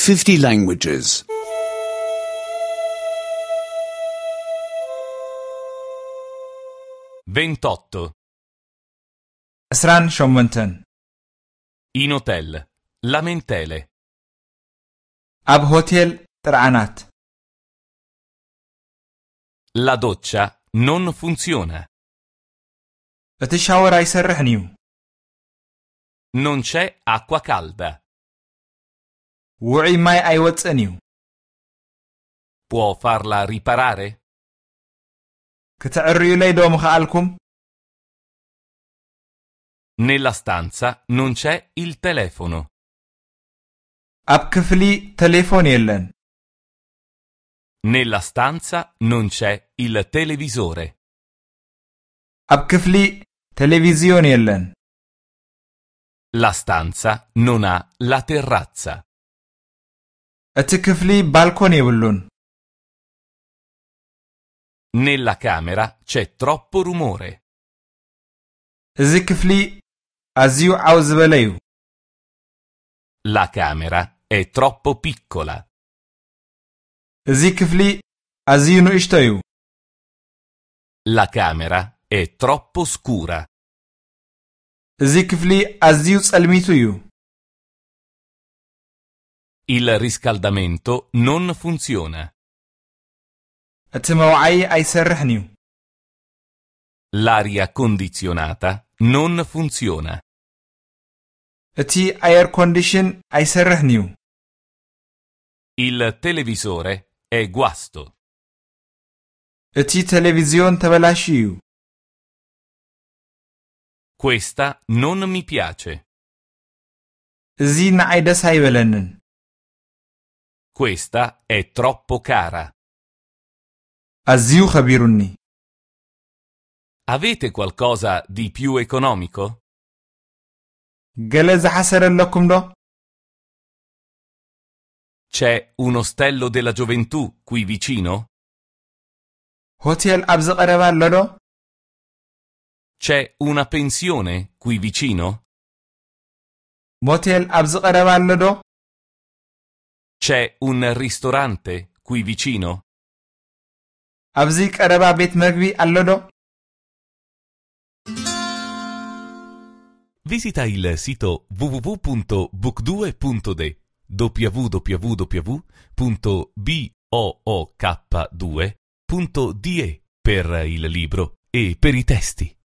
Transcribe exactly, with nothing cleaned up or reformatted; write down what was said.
fifty languages. ventotto. عسران شمونتن In hotel. Lamentele. أب هوتيل ترعنات La doccia non funziona. እቲ ሻወር ኣይሰርሕን እዩ Non c'è acqua calda. ውዑይ ማይ ኣይወፅእን እዩ Può farla riparare? ክትዕርዩለይ ዶ ምኽኣልኩም Nella stanza non c'è il telefono. ኣብ ክፍሊ ቴሌፎን የለን Nella stanza non c'è il televisore. ኣብ ክፍሊ ቴሌቪዝዮን የለን La stanza non ha la terrazza. እቲ ክፍሊ ባልኮን የብሉን Nella camera c'è troppo rumore. እዚ ክፍሊ ኣዝዩ ዓው ዝበለ እዩ La camera è troppo piccola. እዚ ክፍሊ ኣዝዩ ንእሽቶ እዩ La camera è troppo scura. እዚ ክፍሊ ኣዝዩ ጸልሚቱ እዩ Il riscaldamento non funziona. እቲ መውዓይ ኣይሰርሕን እዩ L'aria condizionata non funziona. እቲ ኣየር ኮንዲሽን ኣይሰርሕን እዩ Il televisore è guasto. እቲ ቴሌቪዝዮን ተበላሽ እዩ Questa non mi piace. እዚ ንዓይ ደስ ኣይበለንን Questa è troppo cara. ኣዝዩ ኸቢሩኒ Avete qualcosa di più economico? ገለ ዝሓሰረ ኣለኩም ዶ C'è un ostello della gioventù qui vicino? ሆቴል ኣብ ዝቐረባ ኣሎ ዶ C'è una pensione qui vicino? ሞቴል ኣብ ዝቐረባ ኣሎ ዶ C'è un ristorante qui vicino? ኣብዚ ቀረባ ቤት መግቢ ኣሎ ዶ Visita il sito w w w punto book due punto d w w w punto book due punto d e per il libro e per i testi.